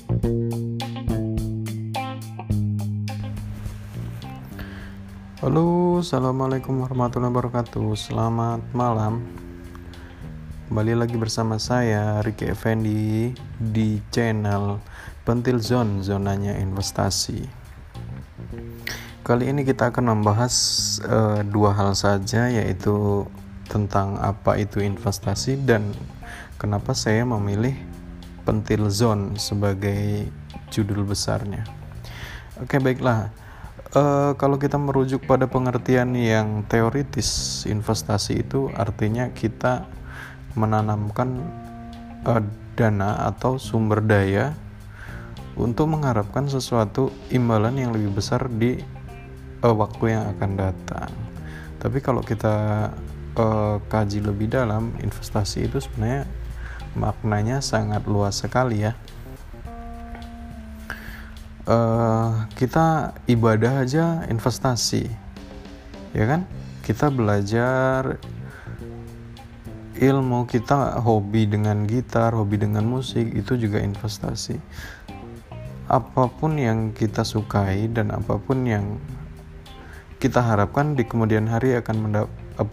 Halo, assalamualaikum warahmatullahi wabarakatuh. Selamat malam. Kembali lagi bersama saya Ricky Effendi di channel Pentil Zone, zonanya investasi. Kali ini kita akan membahas dua hal saja, yaitu tentang apa itu investasi dan kenapa saya memilih Pentil Zone sebagai judul besarnya. Oke, baiklah. Kalau kita merujuk pada pengertian yang teoritis, investasi itu artinya kita menanamkan dana atau sumber daya untuk mengharapkan sesuatu imbalan yang lebih besar di waktu yang akan datang. Tapi kalau kita kaji lebih dalam, investasi itu sebenarnya maknanya sangat luas sekali ya. Kita ibadah aja investasi, ya kan? Kita belajar ilmu, kita hobi dengan gitar, hobi dengan musik, itu juga investasi. Apapun yang kita sukai dan apapun yang kita harapkan di kemudian hari akan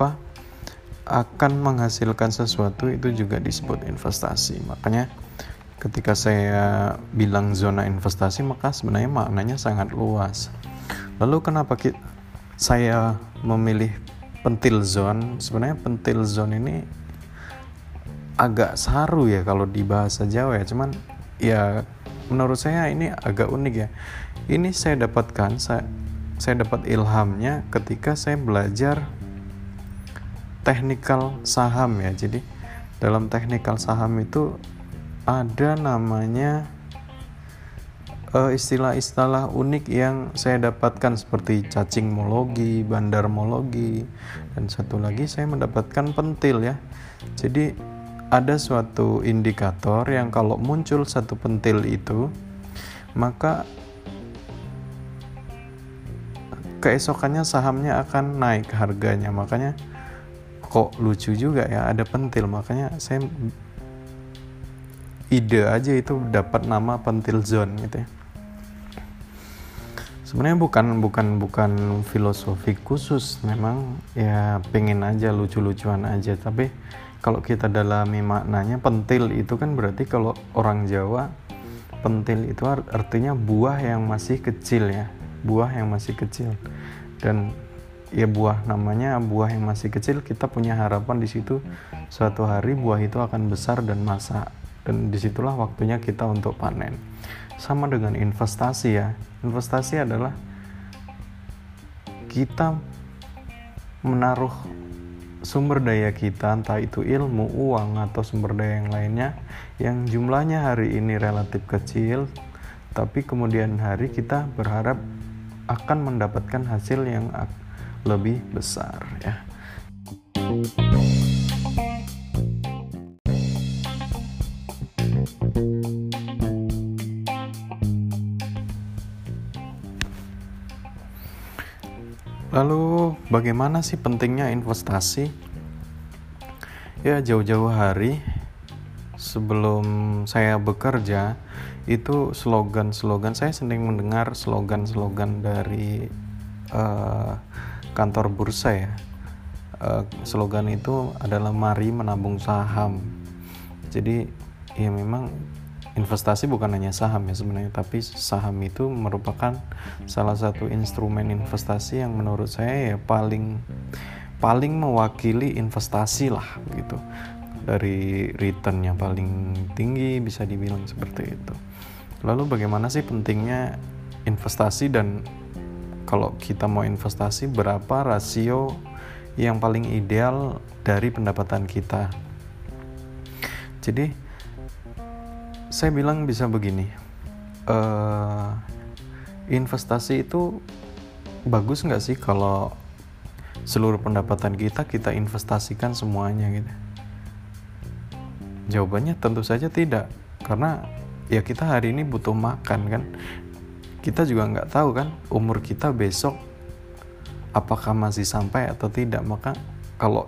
menghasilkan sesuatu, itu juga disebut investasi. Makanya ketika saya bilang zona investasi, maka sebenarnya maknanya sangat luas. Lalu kenapa saya memilih pentil zone? Sebenarnya pentil zone ini agak saru ya kalau di bahasa Jawa ya, cuman ya menurut saya ini agak unik ya. Ini saya dapat ilhamnya ketika saya belajar teknikal saham ya. Jadi dalam teknikal saham itu ada namanya istilah-istilah unik yang saya dapatkan seperti cacingmologi, bandarmologi, dan satu lagi saya mendapatkan pentil ya. Jadi ada suatu indikator yang kalau muncul satu pentil itu, maka keesokannya sahamnya akan naik harganya. Makanya kok lucu juga ya, ada pentil, makanya saya ide aja itu dapat nama pentil zone gitu ya. Sebenarnya bukan filosofi khusus, memang ya pengen aja lucu-lucuan aja. Tapi kalau kita dalami maknanya, pentil itu kan berarti kalau orang Jawa, pentil itu artinya buah yang masih kecil ya, buah yang masih kecil. Dan ya namanya buah yang masih kecil, kita punya harapan di situ suatu hari buah itu akan besar dan masak. Dan disitulah waktunya kita untuk panen. Sama dengan investasi ya. Investasi adalah kita menaruh sumber daya kita, entah itu ilmu, uang, atau sumber daya yang lainnya, yang jumlahnya hari ini relatif kecil, tapi kemudian hari kita berharap akan mendapatkan hasil yang lebih besar ya. Lalu bagaimana sih pentingnya investasi? Ya, jauh-jauh hari sebelum saya bekerja itu slogan saya sering mendengar slogan dari kantor bursa ya. Slogan itu adalah mari menabung saham. Jadi ya memang investasi bukan hanya saham ya sebenarnya, tapi saham itu merupakan salah satu instrumen investasi yang menurut saya ya paling mewakili investasi lah gitu. Dari return yang paling tinggi, bisa dibilang seperti itu. Lalu bagaimana sih pentingnya investasi, dan kalau kita mau investasi berapa rasio yang paling ideal dari pendapatan kita? Jadi saya bilang bisa begini, investasi itu bagus nggak sih kalau seluruh pendapatan kita investasikan semuanya gitu? Jawabannya tentu saja tidak, karena ya kita hari ini butuh makan kan. Kita juga nggak tahu kan umur kita besok apakah masih sampai atau tidak. Maka kalau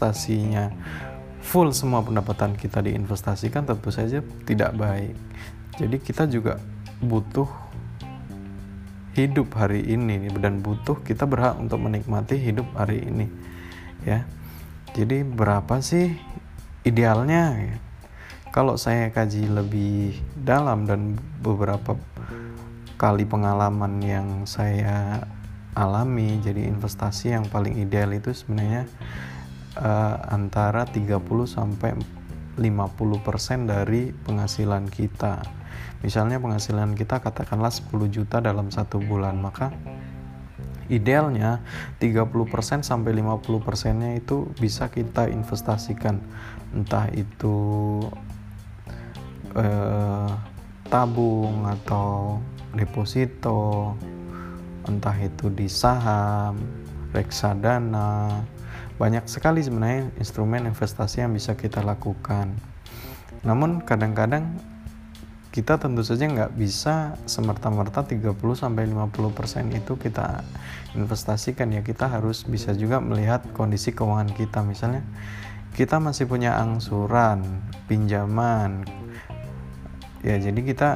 investasinya full semua pendapatan kita diinvestasikan, tentu saja tidak baik. Jadi kita juga butuh hidup hari ini dan kita berhak untuk menikmati hidup hari ini ya. Jadi berapa sih idealnya? Kalau saya kaji lebih dalam dan beberapa kali pengalaman yang saya alami, jadi investasi yang paling ideal itu sebenarnya antara 30 sampai 50% dari penghasilan kita. Misalnya penghasilan kita katakanlah 10 juta dalam 1 bulan, maka idealnya 30% sampai 50%-nya itu bisa kita investasikan, entah itu tabung atau deposito, entah itu di saham, reksadana. Banyak sekali sebenarnya instrumen investasi yang bisa kita lakukan. Namun kadang-kadang kita tentu saja nggak bisa semerta-merta 30-50% itu kita investasikan ya. Kita harus bisa juga melihat kondisi keuangan kita. Misalnya kita masih punya angsuran, pinjaman, ya jadi kita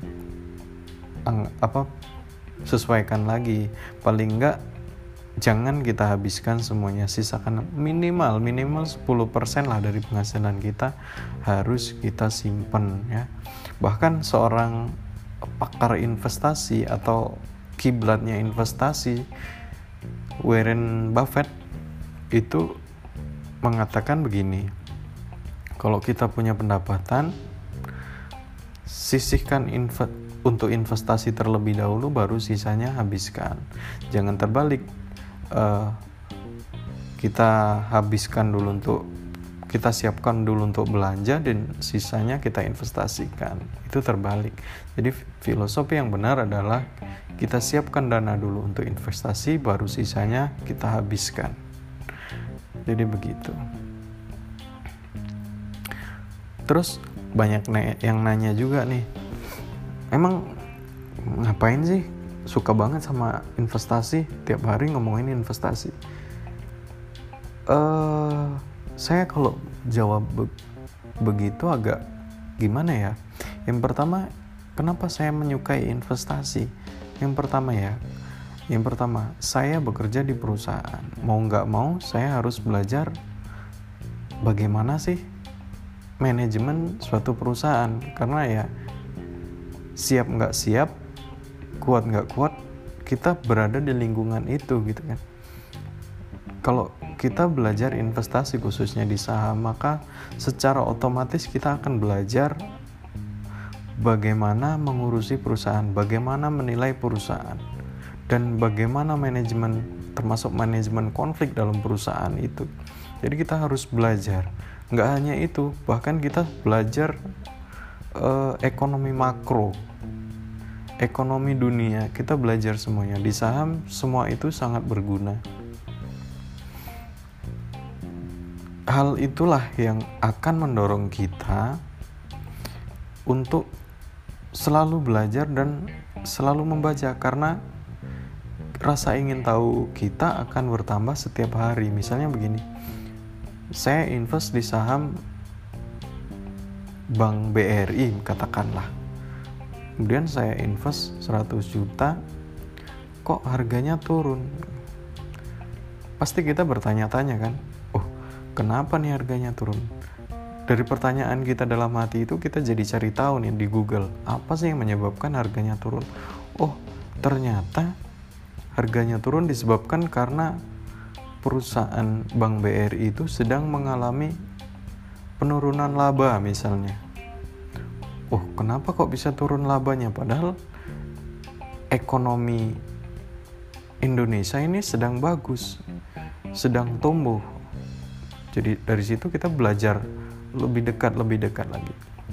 sesuaikan lagi. Paling enggak jangan kita habiskan semuanya, sisakan minimal 10% lah dari penghasilan kita harus kita simpen ya. Bahkan seorang pakar investasi atau kiblatnya investasi, Warren Buffett itu mengatakan begini, kalau kita punya pendapatan, sisihkan untuk investasi terlebih dahulu, baru sisanya habiskan. Jangan terbalik, kita siapkan dulu untuk belanja dan sisanya kita investasikan. Itu terbalik. Jadi filosofi yang benar adalah kita siapkan dana dulu untuk investasi, baru sisanya kita habiskan. Jadi begitu. Terus banyak yang nanya juga nih, emang ngapain sih suka banget sama investasi, tiap hari ngomongin investasi? Saya kalau jawab begitu agak gimana ya. Yang pertama, kenapa saya menyukai investasi? Yang pertama, saya bekerja di perusahaan. Mau nggak mau, saya harus belajar bagaimana sih manajemen suatu perusahaan. Karena ya siap nggak siap, kuat nggak kuat, kita berada di lingkungan itu gitu kan. Kalau kita belajar investasi khususnya di saham, maka secara otomatis kita akan belajar bagaimana mengurusi perusahaan, bagaimana menilai perusahaan, dan bagaimana manajemen, termasuk manajemen konflik dalam perusahaan itu. Jadi kita harus belajar. Nggak hanya itu, bahkan kita belajar ekonomi makro, ekonomi dunia, kita belajar semuanya. Di saham semua itu sangat berguna. Hal itulah yang akan mendorong kita untuk selalu belajar dan selalu membaca, karena rasa ingin tahu kita akan bertambah setiap hari. Misalnya begini, saya invest di saham Bank BRI katakanlah, kemudian saya invest 100 juta, kok harganya turun? Pasti kita bertanya-tanya kan, kenapa nih harganya turun? Dari pertanyaan kita dalam hati itu kita jadi cari tahu nih di Google, apa sih yang menyebabkan harganya turun? Ternyata harganya turun disebabkan karena perusahaan Bank BRI itu sedang mengalami penurunan laba misalnya. Kenapa kok bisa turun labanya? Padahal ekonomi Indonesia ini sedang bagus, sedang tumbuh. Jadi dari situ kita belajar lebih dekat lagi.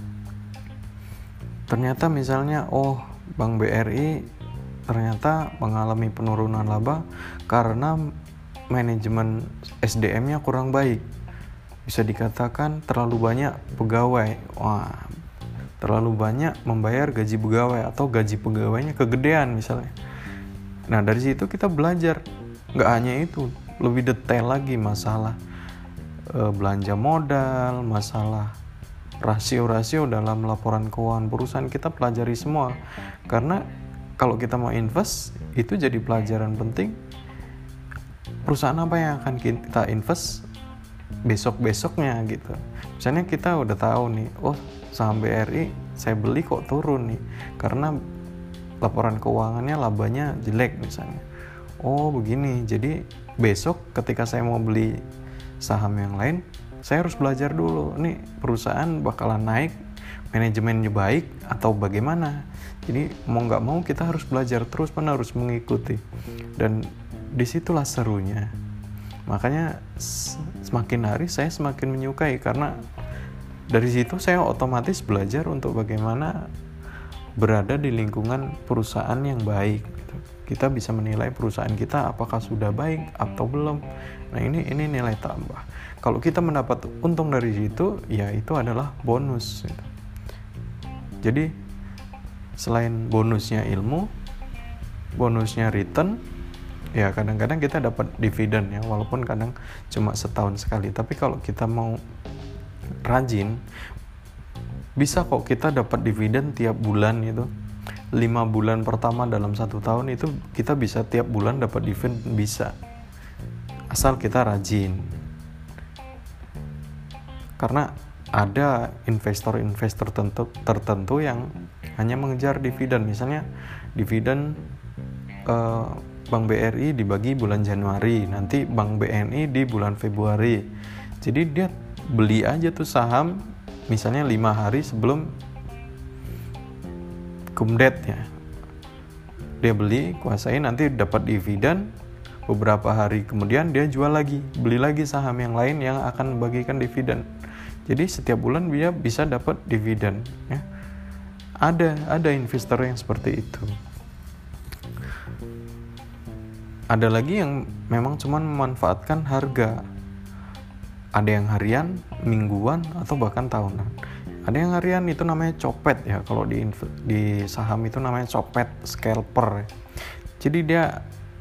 Ternyata misalnya, Bank BRI ternyata mengalami penurunan laba karena manajemen SDM-nya kurang baik. Bisa dikatakan terlalu banyak pegawai. Terlalu banyak membayar gaji pegawai atau gaji pegawainya kegedean misalnya. Nah, dari situ kita belajar. Nggak hanya itu, lebih detail lagi masalah belanja modal, masalah rasio-rasio dalam laporan keuangan perusahaan kita pelajari semua, karena kalau kita mau invest itu jadi pelajaran penting. Perusahaan apa yang akan kita invest besok-besoknya gitu. Misalnya kita udah tahu nih, oh saham BRI saya beli kok turun nih karena laporan keuangannya labanya jelek misalnya. Oh begini, jadi besok ketika saya mau beli saham yang lain, saya harus belajar dulu nih perusahaan bakalan naik, manajemennya baik atau bagaimana. Jadi mau nggak mau kita harus belajar terus menerus mengikuti, dan disitulah serunya. Makanya semakin hari saya semakin menyukai, karena dari situ saya otomatis belajar untuk bagaimana berada di lingkungan perusahaan yang baik gitu. Kita bisa menilai perusahaan kita apakah sudah baik atau belum. Nah ini nilai tambah. Kalau kita mendapat untung dari situ, ya itu adalah bonus gitu. Jadi selain bonusnya ilmu, bonusnya return, ya kadang-kadang kita dapat dividen ya, walaupun kadang cuma setahun sekali. Tapi kalau kita mau rajin, bisa kok kita dapat dividen tiap bulan itu. 5 bulan pertama dalam 1 tahun itu kita bisa tiap bulan dapat dividen, bisa, asal kita rajin. Karena ada investor-investor tertentu yang hanya mengejar dividen. Misalnya dividen Bank BRI dibagi bulan Januari, nanti Bank BNI di bulan Februari. Jadi dia beli aja tuh saham misalnya 5 hari sebelum kumdet ya, dia beli, kuasai, nanti dapat dividen. Beberapa hari kemudian dia jual lagi, beli lagi saham yang lain yang akan membagikan dividen. Jadi setiap bulan dia bisa dapat dividen ya. Ada investor yang seperti itu. Ada lagi yang memang cuma memanfaatkan harga. Ada yang harian, mingguan, atau bahkan tahunan. Ada yang harian, itu namanya copet ya. Kalau di saham itu namanya copet, scalper. Jadi dia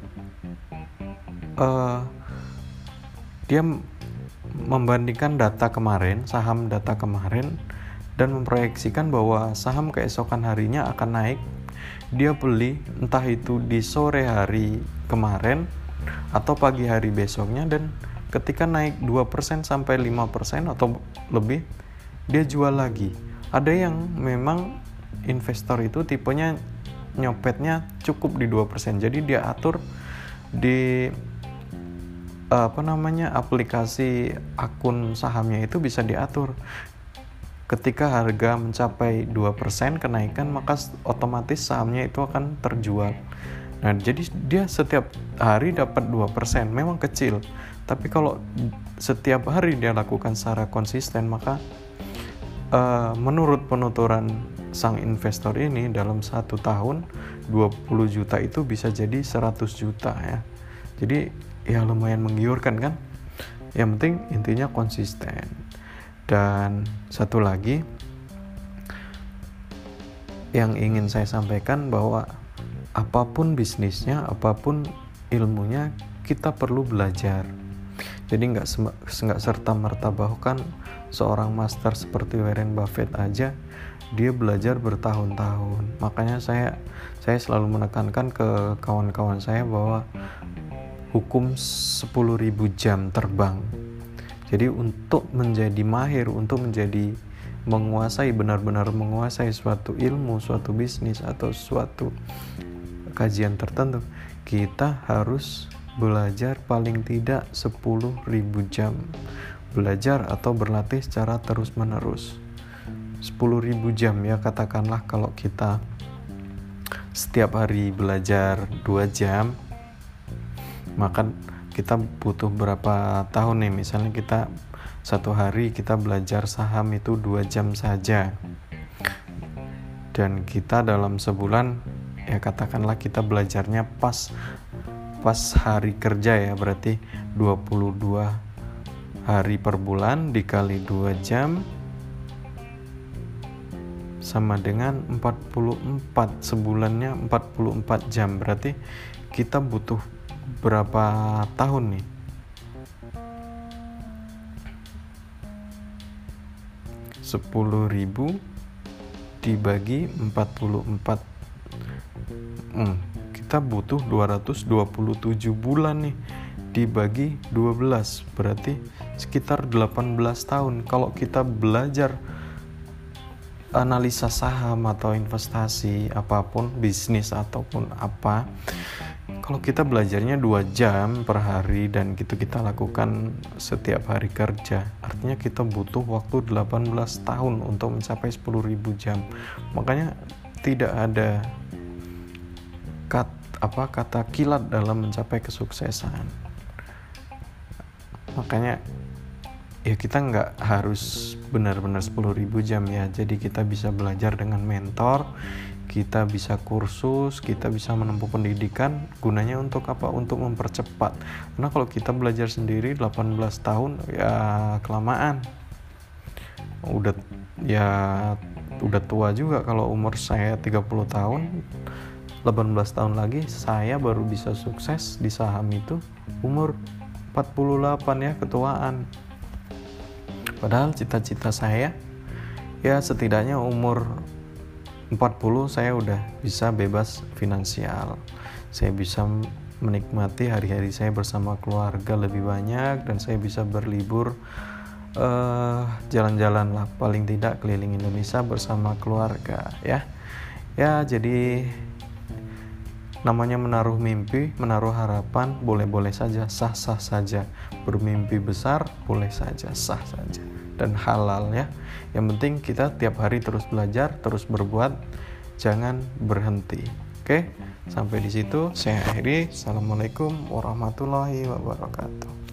membandingkan data kemarin, saham data kemarin, dan memproyeksikan bahwa saham keesokan harinya akan naik. Dia beli entah itu di sore hari kemarin atau pagi hari besoknya, dan ketika naik 2% sampai 5% atau lebih, dia jual lagi. Ada yang memang investor itu tipenya nyopetnya cukup di 2%. Jadi dia atur di aplikasi akun sahamnya itu bisa diatur. Ketika harga mencapai 2% kenaikan, maka otomatis sahamnya itu akan terjual. Nah, jadi dia setiap hari dapat 2%, memang kecil. Tapi kalau setiap hari dia lakukan secara konsisten, maka menurut penuturan sang investor ini dalam 1 tahun 20 juta itu bisa jadi 100 juta ya. Jadi ya lumayan menggiurkan kan. Yang penting intinya konsisten. Dan satu lagi yang ingin saya sampaikan, bahwa apapun bisnisnya, apapun ilmunya, kita perlu belajar. Jadi nggak serta-merta bahkan seorang master seperti Warren Buffett aja dia belajar bertahun-tahun. Makanya saya selalu menekankan ke kawan-kawan saya bahwa hukum 10.000 jam terbang. Jadi untuk menjadi mahir, untuk menjadi benar-benar menguasai suatu ilmu, suatu bisnis, atau suatu kajian tertentu, kita harus belajar paling tidak 10.000 jam. Belajar atau berlatih secara terus-menerus. 10.000 jam ya, katakanlah kalau kita setiap hari belajar 2 jam, maka kita butuh berapa tahun nih? Misalnya kita satu hari kita belajar saham itu 2 jam saja, dan kita dalam sebulan ya katakanlah kita belajarnya pas hari kerja ya, berarti 22 hari per bulan dikali 2 jam sama dengan 44, sebulannya 44 jam. Berarti kita butuh berapa tahun nih? 10 10.000 dibagi 44. Kita butuh 227 bulan nih, dibagi 12 berarti sekitar 18 tahun. Kalau kita belajar analisa saham atau investasi apapun, bisnis ataupun apa, kalau kita belajarnya 2 jam per hari dan gitu kita lakukan setiap hari kerja, artinya kita butuh waktu 18 tahun untuk mencapai 10.000 jam. Makanya tidak ada kata kilat dalam mencapai kesuksesan. Makanya ya kita nggak harus benar-benar 10.000 jam ya. Jadi kita bisa belajar dengan mentor, kita bisa kursus, kita bisa menempuh pendidikan. Gunanya untuk apa? Untuk mempercepat. Karena kalau kita belajar sendiri 18 tahun ya kelamaan. Udah tua juga. Kalau umur saya 30 tahun, 18 tahun lagi saya baru bisa sukses di saham itu umur 48 ya, ketuaan. Padahal cita-cita saya ya setidaknya umur 40 saya udah bisa bebas finansial. Saya bisa menikmati hari-hari saya bersama keluarga lebih banyak, dan saya bisa berlibur jalan-jalan lah, paling tidak keliling Indonesia bersama keluarga ya. Ya, jadi namanya menaruh mimpi, menaruh harapan, boleh-boleh saja, sah-sah saja. Bermimpi besar, boleh saja, sah saja. Dan halal ya. Yang penting kita tiap hari terus belajar, terus berbuat, jangan berhenti. Oke, sampai di situ saya akhiri. Assalamualaikum warahmatullahi wabarakatuh.